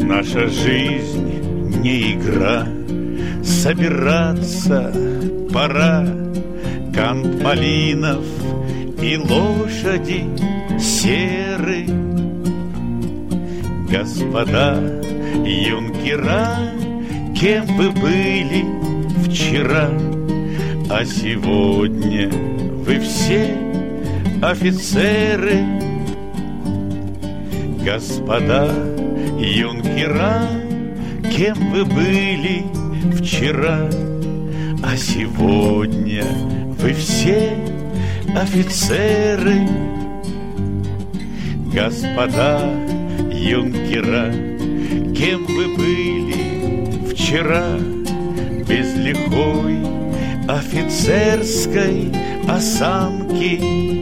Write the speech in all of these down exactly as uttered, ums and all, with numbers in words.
Наша жизнь не игра, собираться пора. Кант малинов и лошади серы. Господа юнкера, кем вы были вчера, а сегодня вы все офицеры. Господа юнкера, кем вы были вчера, а сегодня вы все офицеры. Господа юнкера, кем вы были вчера, без лихой офицерской осанки.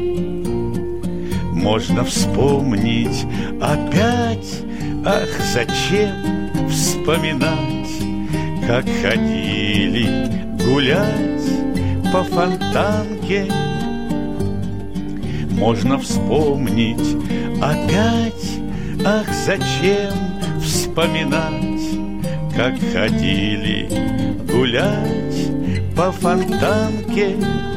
Можно вспомнить опять, ах, зачем вспоминать, как ходили гулять по Фонтанке. Можно вспомнить опять, ах, зачем вспоминать, как ходили гулять по Фонтанке.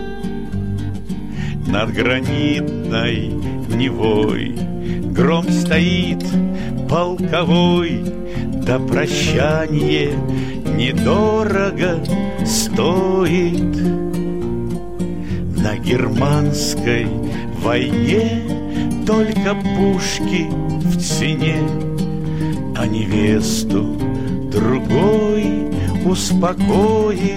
Над гранитной Невой гром стоит полковой, да прощанье недорого стоит. На германской войне только пушки в цене, а невесту другой успокоит.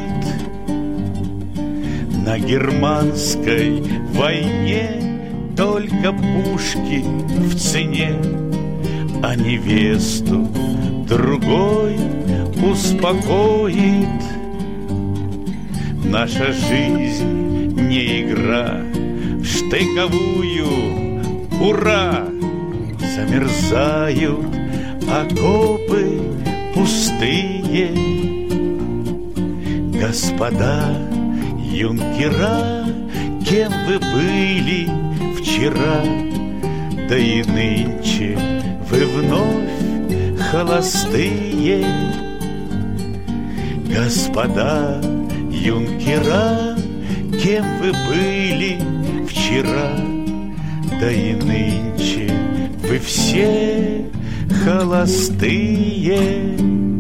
На германской войне только пушки в цене, а невесту другой успокоит. Наша жизнь не игра в штыковую, ура! Замерзают окопы пустые. Господа юнкера, кем вы были вчера, да и нынче вы вновь холостые. Господа юнкера, кем вы были вчера, да и нынче вы все холостые.